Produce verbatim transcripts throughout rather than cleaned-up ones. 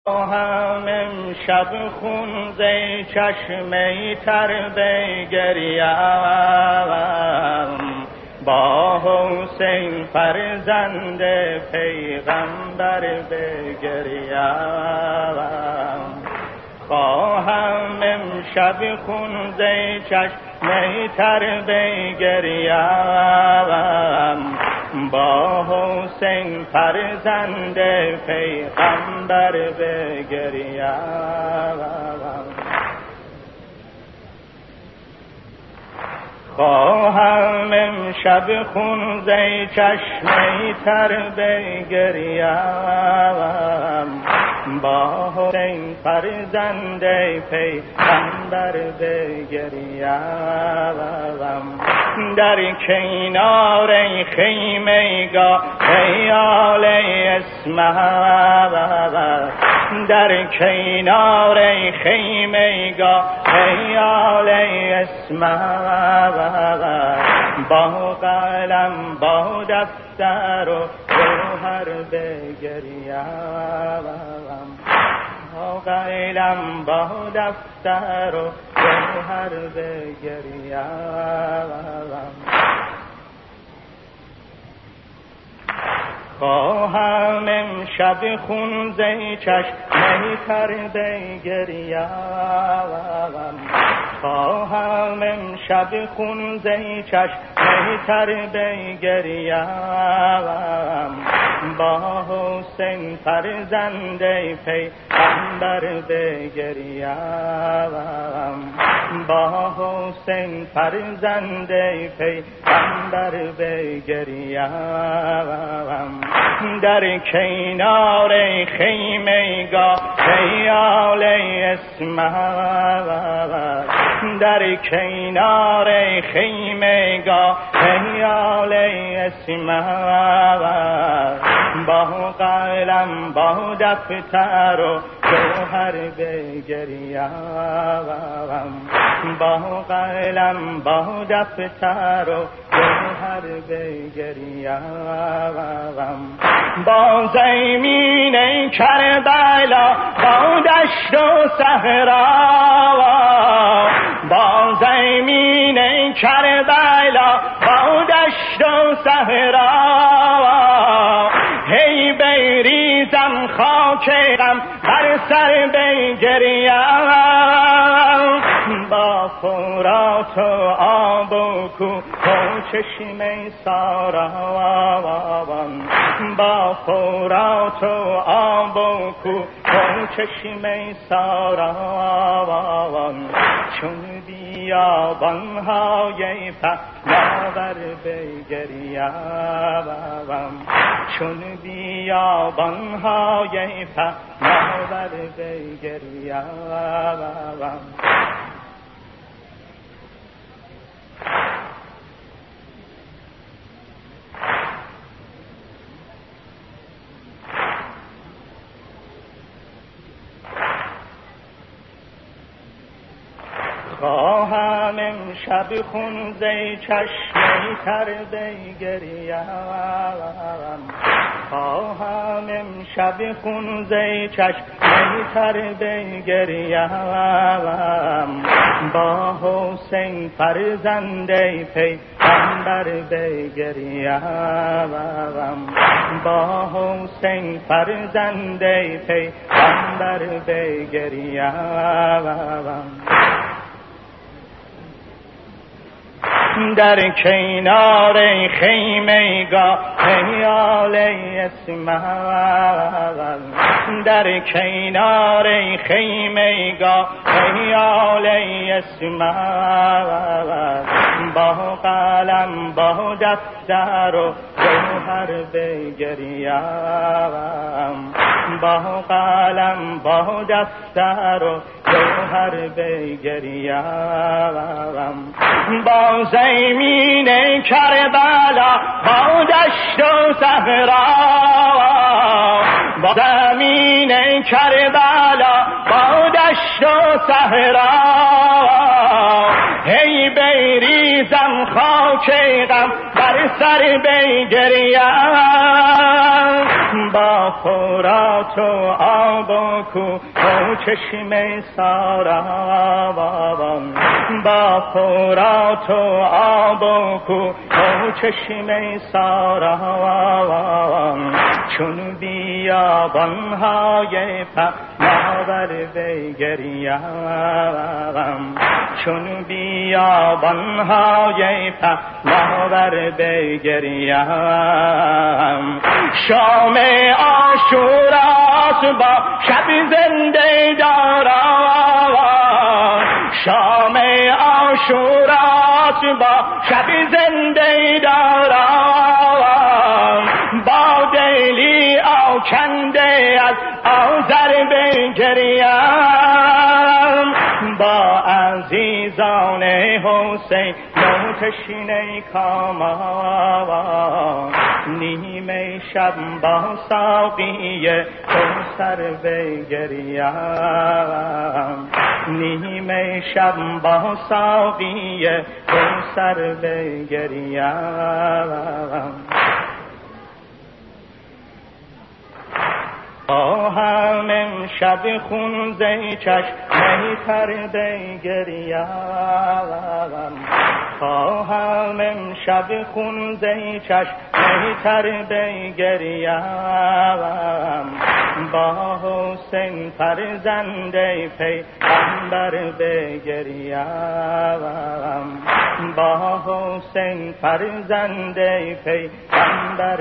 هم امشب خون زی چشمه تر بگریم، با حسین فرزند پیغمبر بگریم. خواهم امشب خون زی چشمه تر بگریم، با حسین فرزند پیغمبر بگریم. خواهم امشب خون زی چشمه تر بگریم، با حسین فرزند پیغمبر بگریم. در کنار خیمگاه خیال اسمت، در کنار خیمگاه خیال اسمت، با قلم با دفتر و جوهر بگریم، با قلم با دفتر و جوهر بگریم. خواهم امشب خون زی چشمه تر بگریم، خواهم امشب خون زی چشمه تر بگریم، با حسین فرزند پیغمبر بگریم، با حسین فرزند پیغمبر بگریم. در کنار خیمگاه خیال اسمت، در کنار خیمگاه خیال اسمت، با قلم با دفتر و جوهر بگریم، با قلم با دفتر و جوهر بگریم. با زمین کربلا با دشت و صحرا، با زمین کربلا با دشت و صحرا، هی بریزم خاک غم بر سر بگریم، با فرات و آب و کوه و چشمه سارا، با فرات و آب و کوه و چشمه سارا، چون بیابان‌های پهناور بگریم، چون بیابان‌های پهناور بگریم. خواهم امشب خون زی چشمه تر بگریم، خواهم امشب خون زی چشمه تر بگریم، با حسین فرزند پیغمبر بگریم، با حسین فرزند پیغمبر بگریم. در کنار خیمگاه خیال اسمت، در کنار خیمگاه خیال اسمت، با قلم با دفتر و جوهر بگریم، با قلم با دفتر و جوهر بگریم. با زمین کربلا با دشت و صحرا، با زمین کربلا با دشت و صحرا، هی بریزم خاک غم بر سر بگریم، با فرات و آب و کوه و چشمه ساروان، با فرات و آب و کوه و چشمه ساروان، چون بیابان‌های پهناور بگریم، چون بیابان‌های پهناور بگریم. شام عاشوراست با شب زنده داران، شام عاشوراست با شب زنده داران، با دلی آکنده از آذر بگریم، با عزیزان حسین نوتشین کامان، نیمه شب با ساقی کوثر بگریم، نیمه شب با ساقی کوثر بگریم. خواهم امشب خون زی چشمه تر بگریم، خواهم امشب خون زی چشمه تر بگریم، با حسین فرزند پیغمبر بگریم، با حسین فرزند پیغمبر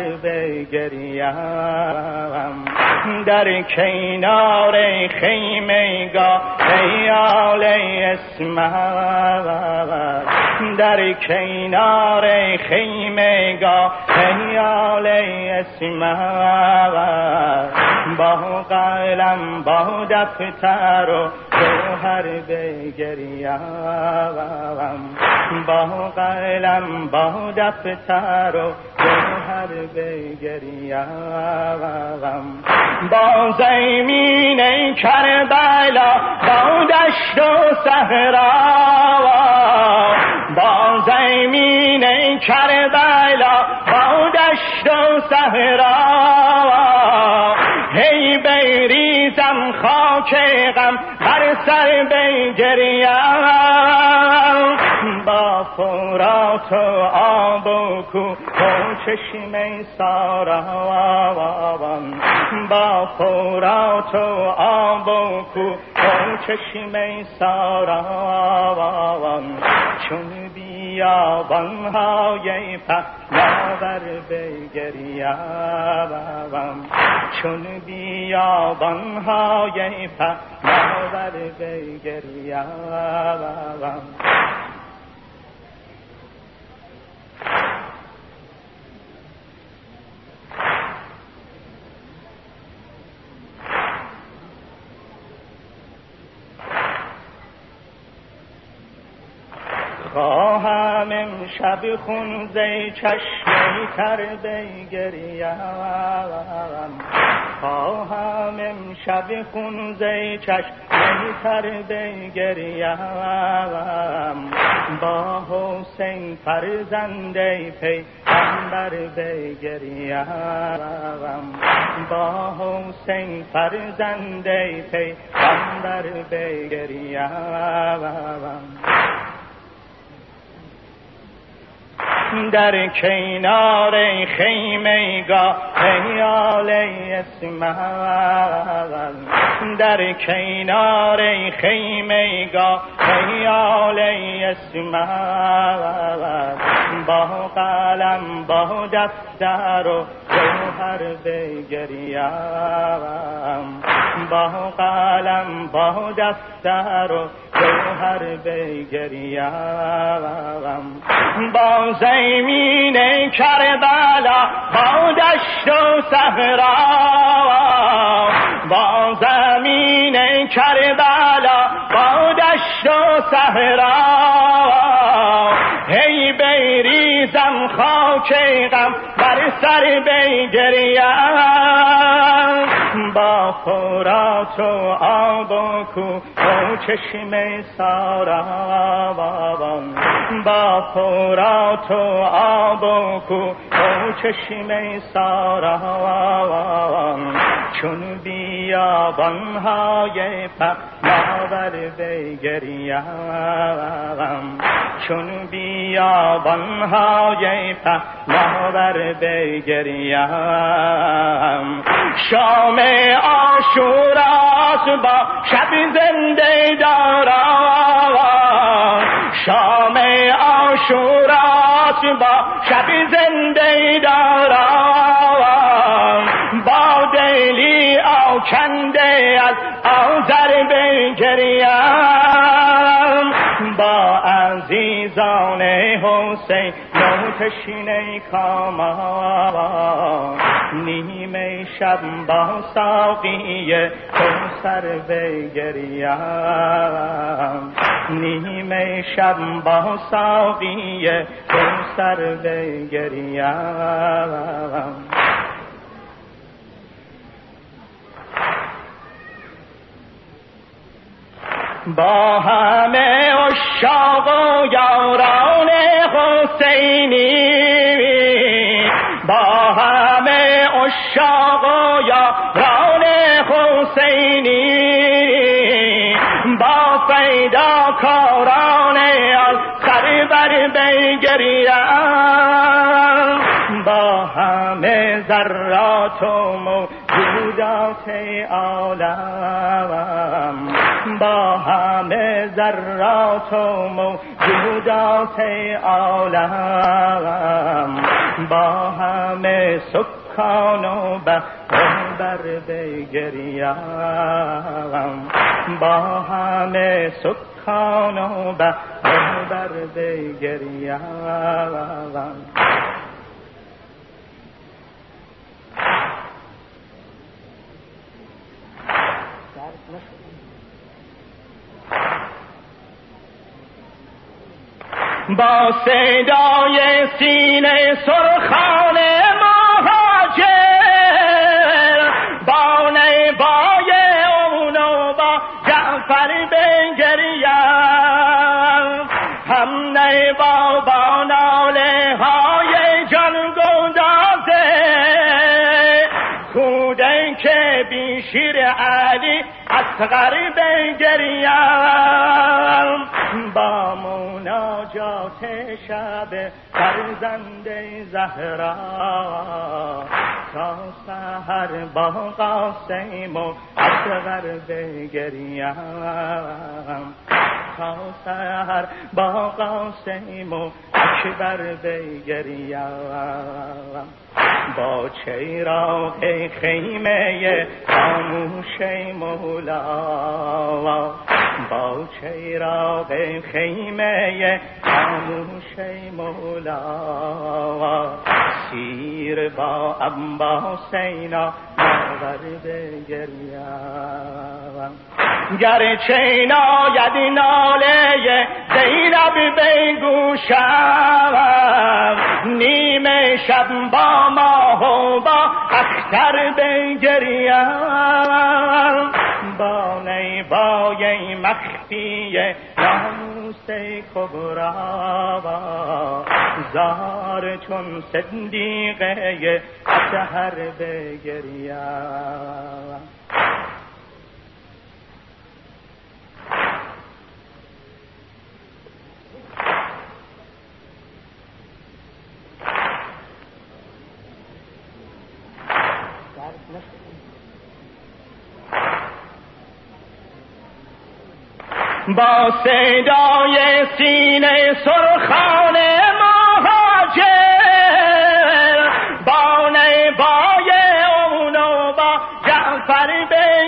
بگریم. در کنار خیمگاه آل اسمت، در کنار خیمگاه آل اسمت، با قلم با دفتر و جوهر بگریم، با قلم با دفتر و جوهر بگریم، با زمین کربلا با دشت و صحرا، با زمین کربلا با دشت و صحرا، هی بریزم خاک غم بر سر بگریم، با فرات و آب و کوه و چشمه ساروان، با فرات و آب و کوه و چشمه ساروان، چون بیابان‌های پهناور بگریم، چون بیابان‌های پهناور بگریم. خواهم امشب خون زی چشمه تر بگریم، خواهم امشب خون زی چشمه تر بگریم، با حسین فرزند پیغمبر بگریم، با حسین فرزند پیغمبر بگریم. در کنار خیمگاه آل اسمت، در کنار خیمگاه آل اسمت، با قلم با دفتر و جوهر بگریم، با قلم با دفتر و جوهر بگریم، با زمین کربلا با دشت و صحرا، با زمین کربلا با دشت و صحرا، هی بریزم خاک غم بر سر بگریم، با فرات و آب و کوه و چشمه ساروان با فرات و آب و کوه و چشمه ساروان چون بیابان‌های پهناور بگریم چون بیابان‌های پهناور بگریم شام عاشوراست با شب زنده دارم شام عاشوراست با شب زنده دارم با دلی آکنده از آذر بگریم با عزیزان حسین نوتشین کامان نیمه شب با ساقی کوثر بگریم نیمه شب با ساقی کوثر بگریم با همه عشاق و یاران حسینی با همه عشاق و یاران حسینی با فداکاران از سرور بگریم با همه ذرات و موجودات عالم با همه ذرات و موجودات عالم با همه سکان و بر بگریم با همه سکان و بر بگریم با صدای سینه سرخان مهاجر با نیبای اونو با جعفر بگریم هم نیبا با ناله های جان گدازه کوده که بی شیر علی اصغر بگریم با مناجات شب فرزند زهرا تا سحر با قاسم و اصغر بگریم تا سحر با قاسم و اکبر بگریم با چراغ خیمه خاموش مولا با چراغ خیمه خاموش مولا سیر با عباس اینا ناور بگریم گرچه ناید ناله زینب بگوشم نیمه شب با ماه و با اختر بگریم با نیبای مخفی ناموس کبرا زار چون صدیقه اطهر بگریم با صدای سینه سرخان مهاجر با نیبای اونو با جعفر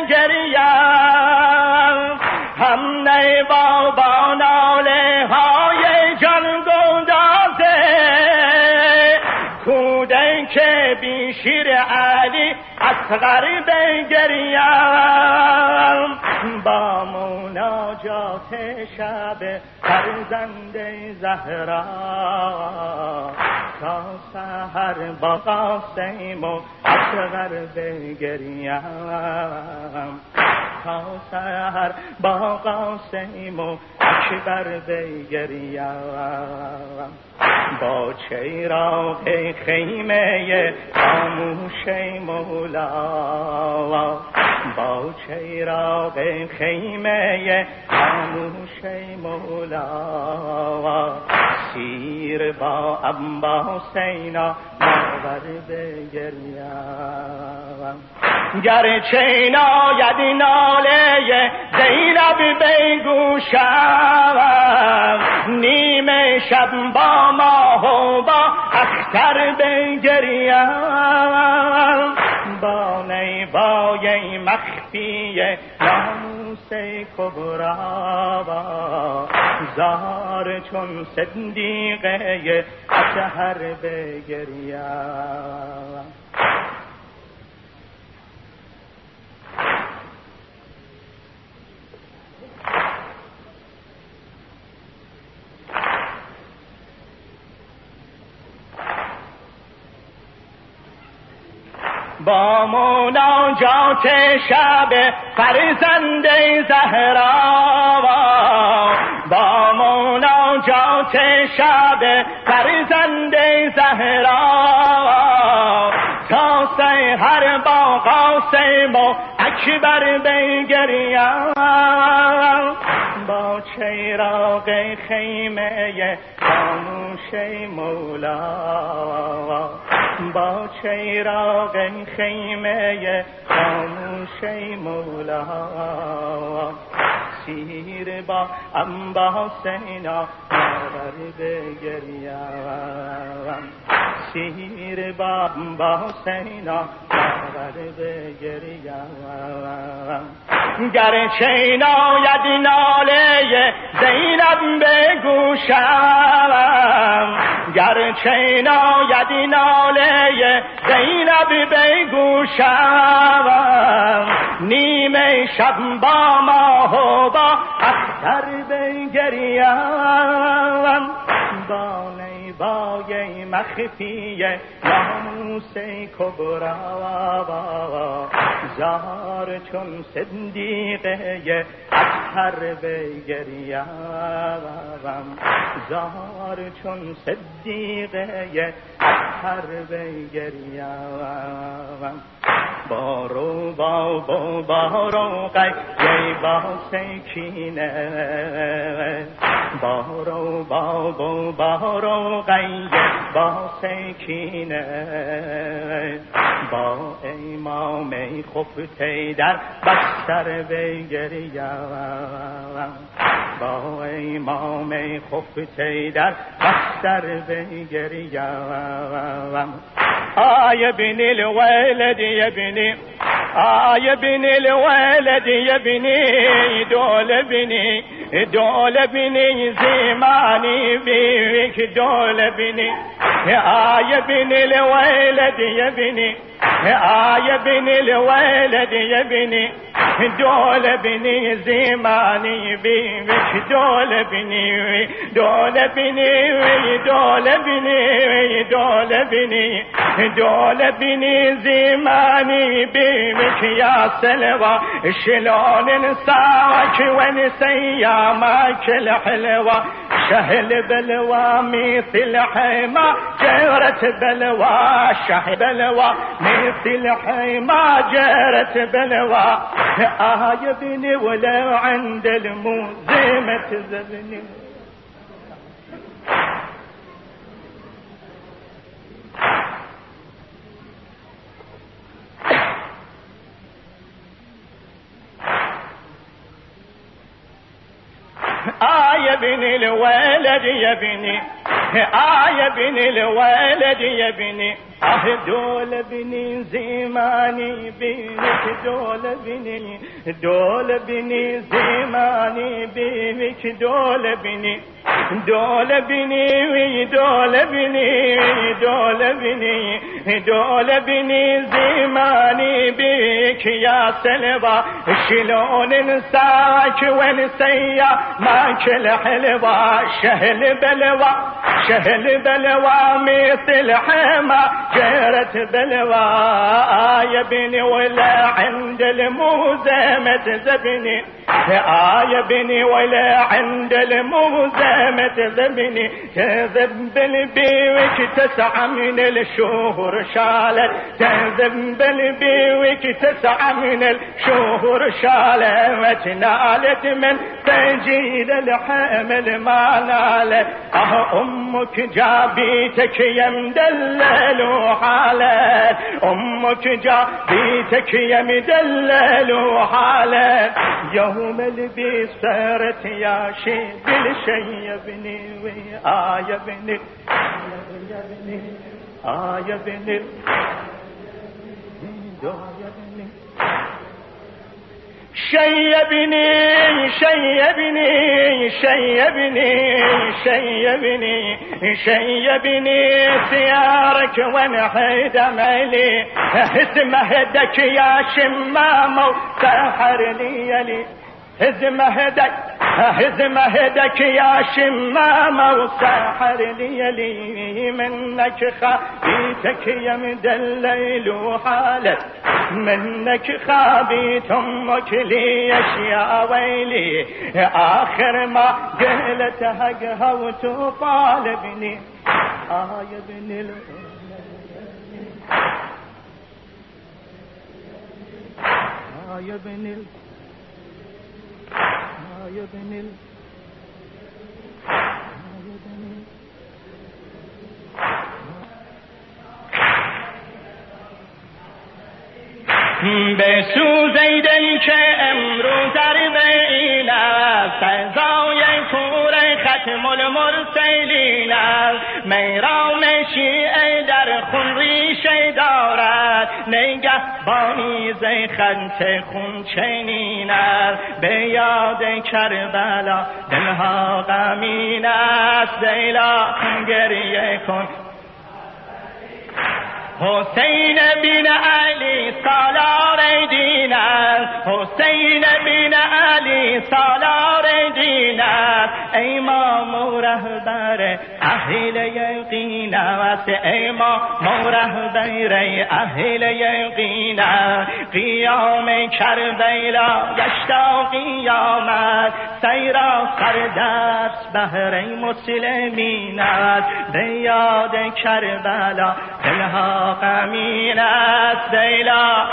بگریم هم نیبا با ناله های جان گدازه کوده که بی شیر علی اصغر بگریم با مناجات شب فرزند زهرا تا سحر با قاسم و اصغر بگریم، تا سحر با قاسم و اکبر بگریم، با چراغ خیمه خاموش مولا، با چراغ خیمه خاموش مولا، سیر با ابا سینا ماور بگریم، گرچه ناید ناله زینب به گوشم، نیمه شب با ماه و با اختر بگریم، با نیبای مخفی ناموس کبرا، زار چون صدیقه اطهر بگریم. با مناجات شب فرزند زهرا، با مناجات شب فرزند زهرا، تا سحر با قاسم و اکبر بگریم، با چراغ خیمه خاموش مولا، با چراغ خیمه خاموش مولا، سیر با ابا سینا ماور بگریم، سیر با ابا سینا ماور بگریم، گرچه ناید ناله زینب به گوشم، گرچه ناید ناله زینب به گوشم، نیمه شب با ماه و با اختر بگریم، با نیبای مخفی ناموس کبرا، زار چون صدیقه اطهر بگریم، زار چون صدیقه اطهر بگریم، بارو با با بارو قیی با سکینه، بارو با با بارو قیی با سکینه، با امام خفته در بستر بگریم، با امام خفته در بستر بگریم، آی بن الولد یا بنی، آی بن الولد یا بنی، دول بنی دول بنی زمانی بیک دول بنی، آی بن الولد یا بنی، آی بن الولد یا بنی، دول بنی زمانی بیک دول بنی، دول بنی دول بنی دول بنی دول بنی زمانی بیک یا سلوى شلون ساك ونسيامك الحلوة، شهل بلوى مثل حما جرت بلوى، شهل بلوى مثل حما جرت بلوى، آه يا ابني ولو عند الموزمة زبني. آه يا ابن الولد يا ابني، آه يا ابن الولد يا ابني، آه دول بني زماني بينك، دول بني دول بني زماني بينك، دول بني دول بني دول بني دول بني دول بني زماني بيك يا سلوى، شلون انساك ونسيا ماك الحلوى، شهل بلوى شهل بلوى مثل حما جرت بلوى يا بني ولا عند الموزمة زبني يا بني ولا عند الموزمة زبني تذب البيوك تسعى من الشهور شالت تذب البيوك تسعى من الشهور شالت نالت من تجيل الحمل ما نالت اه امك جابيتك يا مدلل وحالت امك جابيتك يا مدلل وحالت يوم البي صارت يا شيد الشي يا ابني آه يا ابني يا ابني آه يا ابني شيبني شيبني شيبني شيبني شيبني سيارك ونحيد مالي اسم هدك يا شمام سحر لي يلي اسم هدك اسم هدك يا شمام وسحر لي يلي منك خابيتك يا مدلل وحالت منك خابيت امك ليش يا ويلي اخر ما قلت هقها وتطالبني اه يا ابن ال اه يا ابن ال اه يا ابن ال به سوزی دل که امروز در بین است سزای کور ختم المرسلین است میرام شیعه در خون ریشه دارد نگهبانی ز خط خون چنین است به یاد کربلا دلها غمین است دیلا گریه کن حسین بن علی سالار دین است حسین بن علی سالار دین است امام و رهبر اهل یقین است امام و رهبر اهل یقین است قیام کربلا گشتا قیامت سیرا سردست بهر مسلمین است به یاد کربلا دلها غمین است دیلا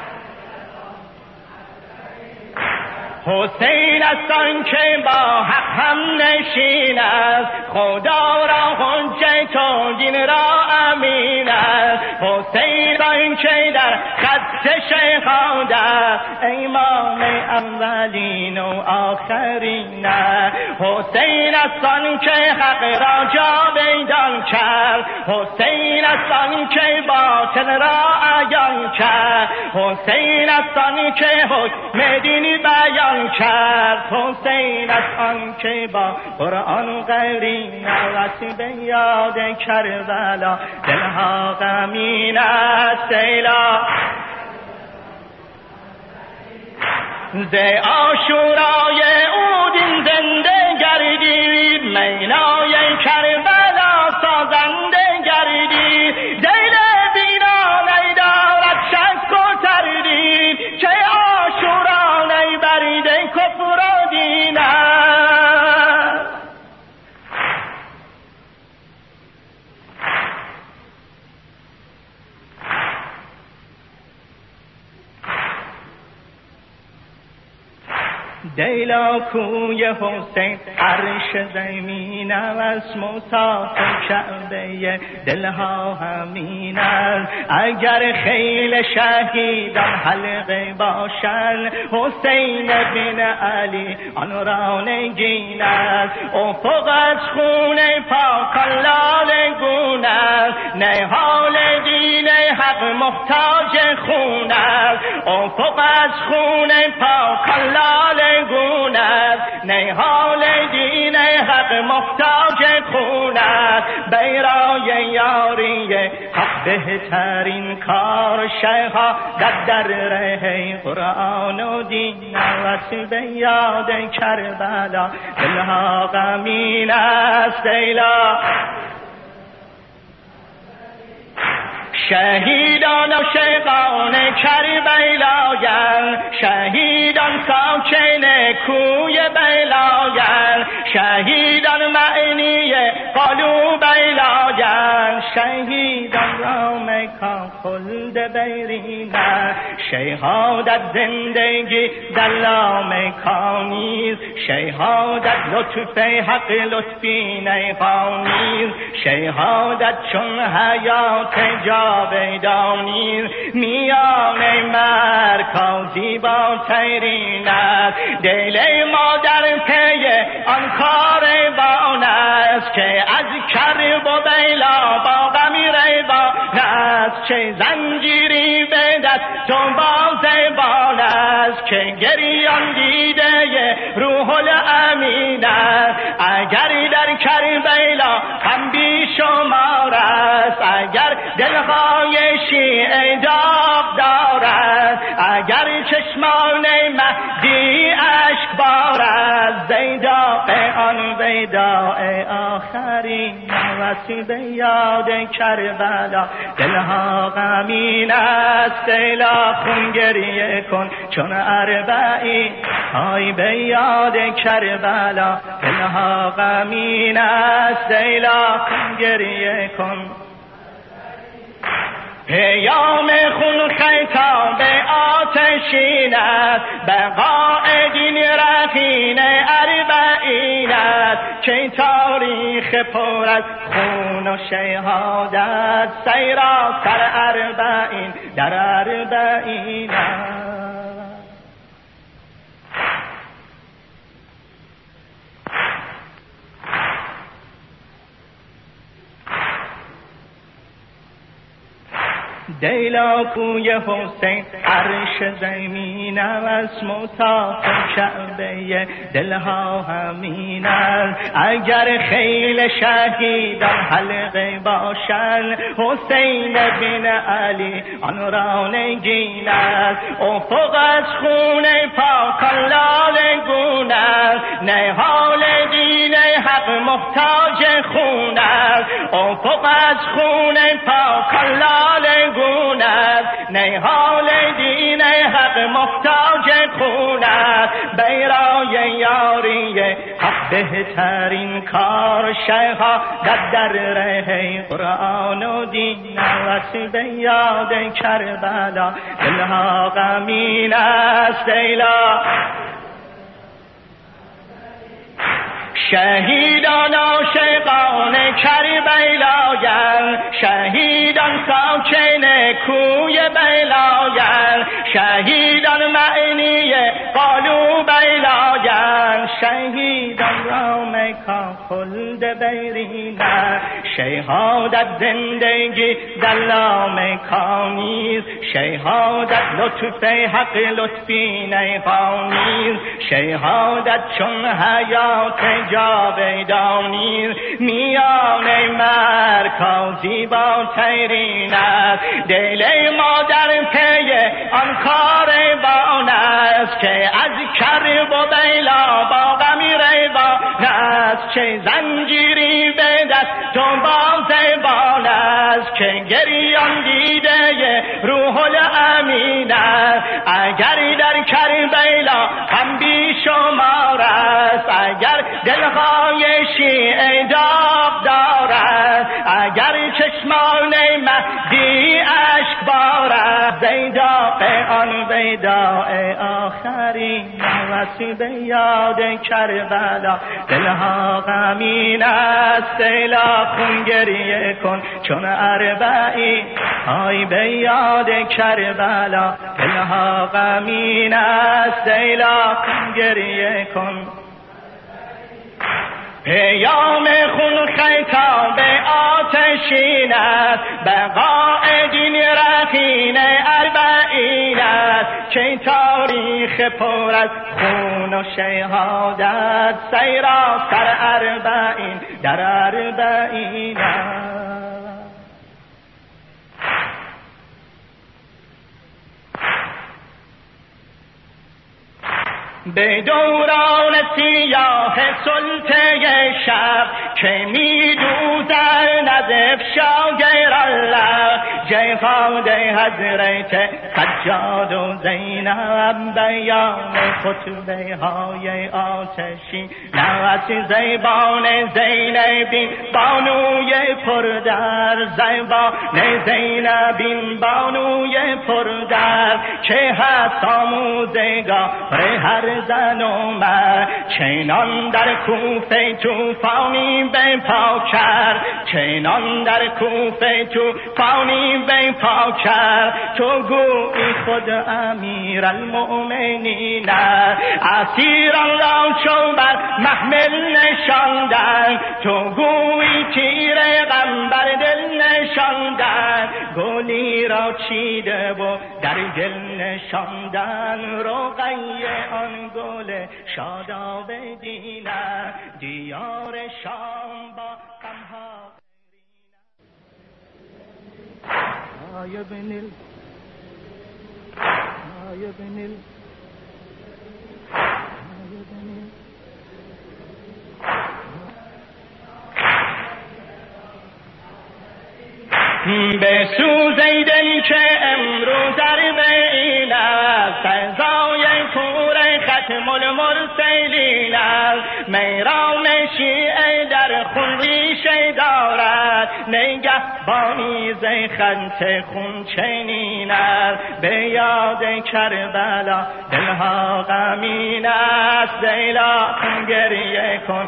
حسین است آن که با حق هم نشین است خدا را حجت و دین را امین است حسین آن که در خط شهادت است امام اولین و آخرین است حسین است آن که حق را جاویدان کرد حسین است آن که باطل را عیان کرد حسین است آن که حکم دینی بیان کرد حسین است آن که با قرآن قرین است به یاد کربلا دلها غمین است دیلا ز عاشورای او دین زنده گردید مینای کربلا سازنده گردید دل بینا ندارد شک و تردید که عاشورا نبرد کفر و دین است دیلا کوی حسین عرش زمین است مسافر کعبه دلها همین است اگر خیل شهیدان حلقه باشند حسین بن علی آن را نگین است افق از خون پاکان لاله گون است نهال دین حق محتاج خون است افق از خون پاکان لاله گون است نهال دین حق حق محتاج خون است. بیرای یاری حق بهترین کار شیخا در در ره قرآن و دین است. به یاد کربلا دلها غمین است. لیلا شهیدان و شیخان کربلایان، شهیدان ساکن کوی بلایان، شهیدان معنی قالو بلایان، شهیدان را مکان خلد بیرینن. شهادت زندگی در لامکانیست، شهادت لطف حق لطفی نیخانیست، شهادت چون حیات جاودانی میان مرکزی با تیرین است. دل ما در پی آن کاروان است که از کرب و بیلا با غمی ریوان است. چه زنجیری به دست و بازبان است که گریان دیده روح الامین است. اگر در کربلا هم بی شمار است، اگر دلهای شیعه داغ دارد، اگر چشمان مهدی اشک بارد، زیداء آن ویداء آخرین وسیب یاد کربلا دلها غمین است. لیلا خون گریه کن چون اربعین، های به یاد کربلا دلها غمین است. لیلا خون گریه کن پیام خون خیتاب آتشین است. بقاء دین رهین اربعین است. چه تاریخ پر از خون و شهادت، سراسر اربعین در اربعین است. دیلا کوی حسین عرش زمین است. مطاف کعبه دلها همین است. اگر خیل شهیدان حلقه باشند، حسین بن علی آن را نگین است. افق از خون پاکان لاله گون است. نهال دین حق محتاج خون است. افق از خون پاکان لاله گون است. نهال دین حق محتاج خون است. بیرای یاری حق بهترین کار شیخا در در ره قرآن و دین است. به یاد کربلا دلها غمین است. لیلا شهیدان عاشقان کربلایان، شهیدان ساکن کوی بلایان، شهیدان معنی قالو بلایان، شهیدان را مکان خلد بیرینن. شهادت زندگی در لامکانیست، شهادت لطف حق لطفی نیخانیست، شهادت چون حیات جاودانی میان مرکزی با تیرین است. دل ما در پی آن کاروان است که از کرب و بیلا با غمی ریوان است. چه زنجیری به دست و بازبان است که گریان دیده روح الامین است. اگر در کربلا هم بی شمار است، اگر دلهای شیعه داغ دارد، اگر چشمان مهدی اشک بارد، زیداء آن ویداء آخرین وسیب یاد کربلا دلها غمین است. لیلا خون گریه کن چون اربعین، های به یاد کربلا دلها غمین است. لیلا خون گریه کن پیام خون خیتاب آتشین است. بقاء دین رهین اربعین است. چه تاریخ پر از خون جون و شهادت سیرا سر اربعین در اربعین به دوران سیاه سلطه شب که می دوزن از افشاگر الله جهاد حضرت سجاد و زینب بیان خطبه های آتشی نوست زیبان زینبین بانوی پردر زیبان زینبین بانوی پردر که هست آموزگار هر زن و مرد چنان در کوفه توفانی به پا کرد چنان در کوفه توفانی به پا کرد تو گویی خود امیر المؤمنین اسیران را چو بر محمل نشاندن تو گویی تیر غم بر دل نشاندن گلی را چیده و در گل نشاندن رقیه آن گل شاداب دینه دیار شام با غمها آی ابن ال آی ابن ال آی ابن ال به سوزی دل که امروز اربعین است سزای کور ختم المرسلین است میرام شیعه در خون ریشه دارد نگهبانی ز خط خون چنین است به یاد کربلا دلها غمین است لیلا گریه کن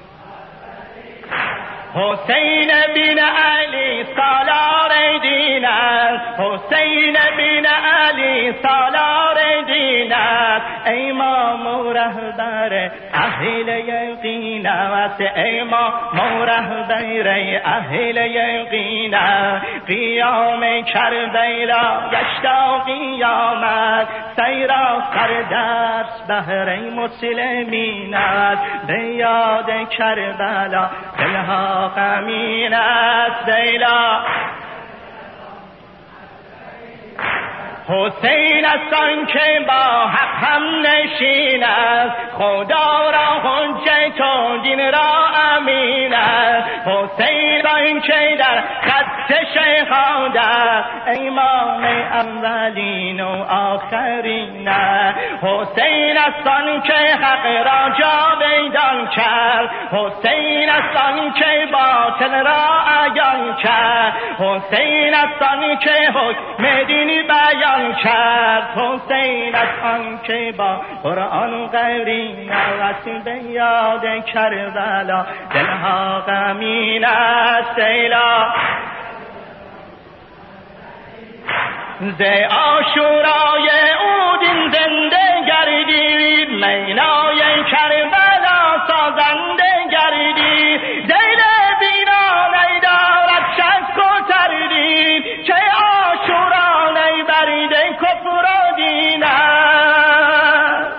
حسین بن علی سالار دین است حسین بن علی سالار دین است امام و رهبر اهل یقین است امام و رهبر اهل یقین است قیام کربلا گشتا قیامت سیرا سر درس بهر مسلمین است به یاد کربلا دلها غمین است لیلا حسین است آن که با حق هم نشین است خدا را حجت و دین را امین است حسین آن که در خط شهادت امام اولین و آخرین است حسین است آن که حق را جاویدان کرد حسین است آن که باطل را عیان کرد حسین است آن که حکم دینی بیان کرد حسین است آن که با قرآن قرین است به یاد کربلا دلها غمین است لیلا ز عاشورای او دین زنده گردید مینای کربلا سازنده گردید دل بینا ندارد شک و تردید که عاشورا نبرد کفر و دین است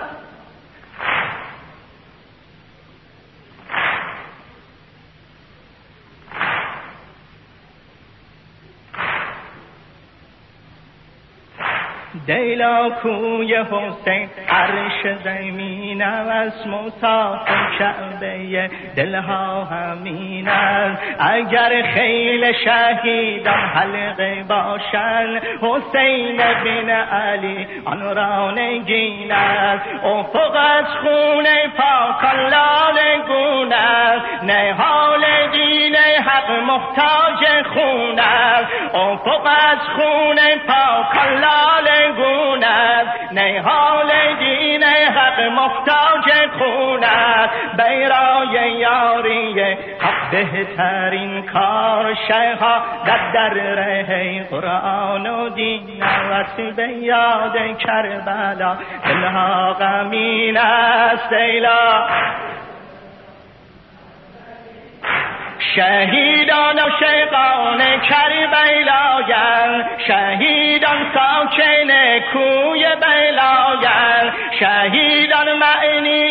دیلا کوی حسین عرش زمین است مصاف کعبه دلها همین است اگر خیل شهیدان حلقه باشند حسین بن علی آن را نگین است افق از خون پاکان لاله گون است نهال دین حق محتاج خون است افق از خون پاکان لاله گون است نهال دین حق محتاج خون است بیرای یاری حق بهترین کار شهادت در ره قرآن و دین است به یاد کربلا دلها غمین است لیلا شهیدان و شیقان کربلاین شهیدان ساکن کوی بلاین شهیدان معنی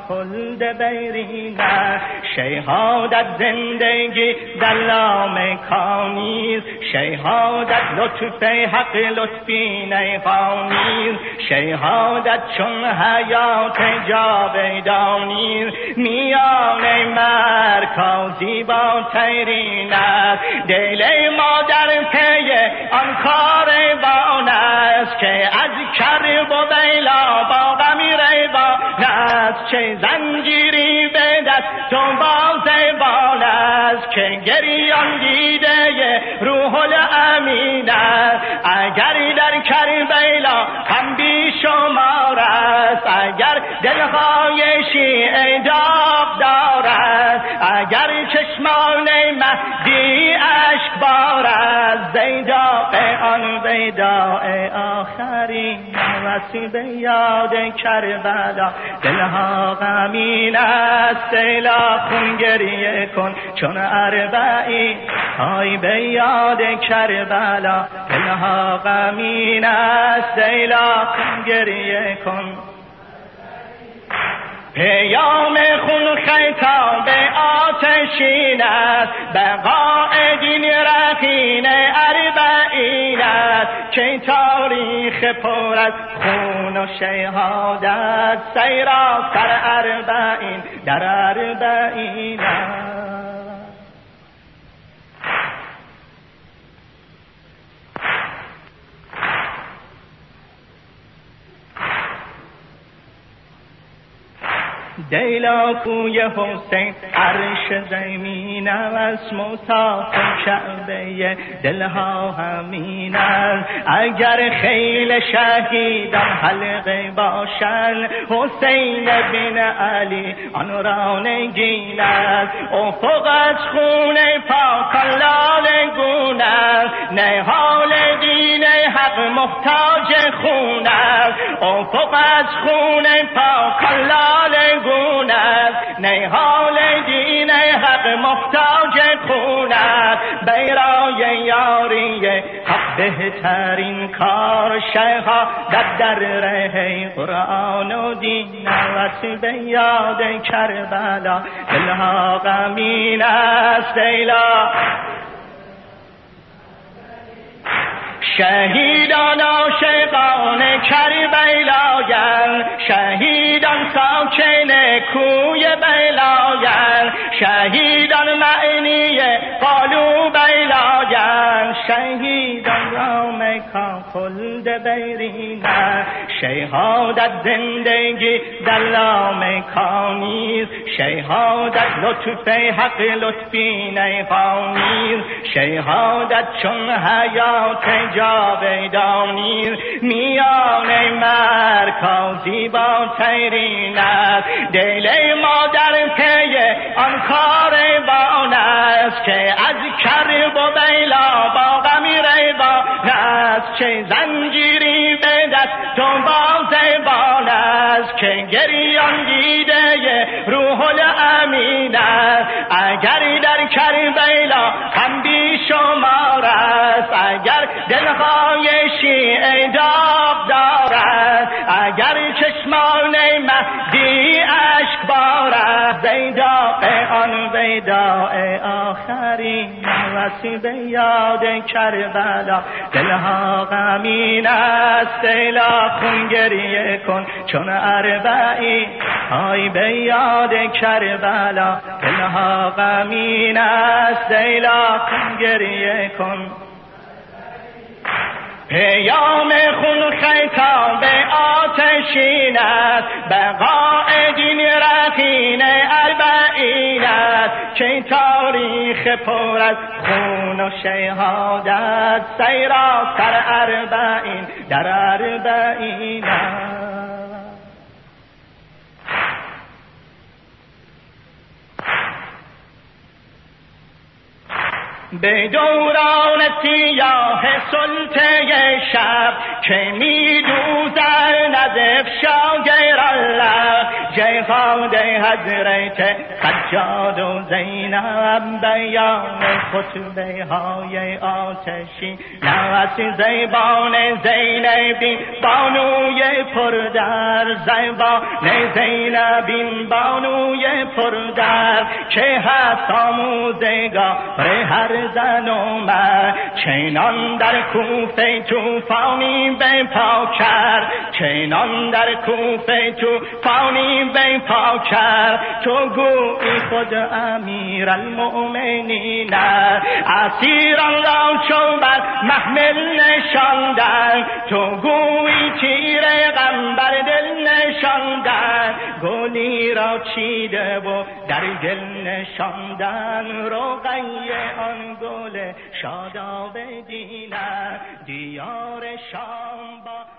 خلد بیرینه شهادت زندگی در لامکانیز شهادت لطف حق لطفی نیخانیز شهادت چون حیات جاودانیز میان مرکازی با تیرین است دل ما در پی آن کاروان است که از کرب و بیلا با غمی ریوان است چه زنجیری به دست و بازبان است که گریان دیده روح الامین است اگر در کربلا هم بی شمار است اگر دلهای شیعه داغ دارد اگر چشمان مهدی اشک بارد زیداء آن ویداء آخرین وسیب یاد کربلا دلها غمین است سیلا خون گریه کن چون اربعین های به یاد کربلا دلها غمین است سیلا خون گریه کن پیام خون خیتاب آتشین است بقای دین رخین اربعین است که تاریخ پر از خون و شهادت سیرا سر اربعین در اربعین است دیلا کوی حسین عرش زمین است مصاف کعبه دلها همین است اگر خیل شهیدان حلقه باشند حسین بن علی آن را نگین است افق از خون پاکان لالگون است نهال دین حق محتاج خون است افق از خون پاکان لالگون نهال دین حق محتاج خون است بیرای یاری حق بهترین کار شهادت در ره قرآن و دین وسیب یاد کربلا دلها غمین است دیلا شهیدان عاشقان کربلایند شهیدان ساکن کوی بلایند شهیدان معنی قالو بلایند شهیدان را مکان خلد بیرینه شهادت زندگی در لامکانیز شهادت لطف حق لطفی نیخانیز شهادت چون حیات جاودانیز میان مرکازی با تیرین است دل ما در پی آن کاروان است که از کرب و بیلا با غمی ریوان است چه زنجیری به دست و بازبان است که گریان دیده روح الامین است اگر در کربلا هم بی شمار است اگر دلهای شیعه داغ دارد اگر چشمان مهدی اشک بارد زیداء آن ویداء آخرین وسیب یاد کربلا دلها غمین است دیلا خون گریه کن چون اربعین های به یاد کربلا دلها غمین است دیلا خون گریه کن پیام خون خیتاب آتشین است بقای دین رخین اربعین است که تاریخ پر از خون و شهادت سیرا سر اربعین در اربعین است به دوران سیاه سلطه شب که می دوزر نزف شاگر الله جهاد حضرت سجاد و زینب بیان خطبه های آتشی نوست زیبان زین بین بانوی پردر زبان زینبین بانوی پردر که هست آموزگار هر زن و مرد چنان در کوفه توفانی به پا کرد چنان در کوفه توفانی به پا کرد تو گویی خود امیر المؤمنین اسیران را چون بر محمل نشاندن تو گویی تیر غم بر دل نشاندن گلی را چیده و در گل نشاندن رقیه آن گل شاداب دینه دیار شام با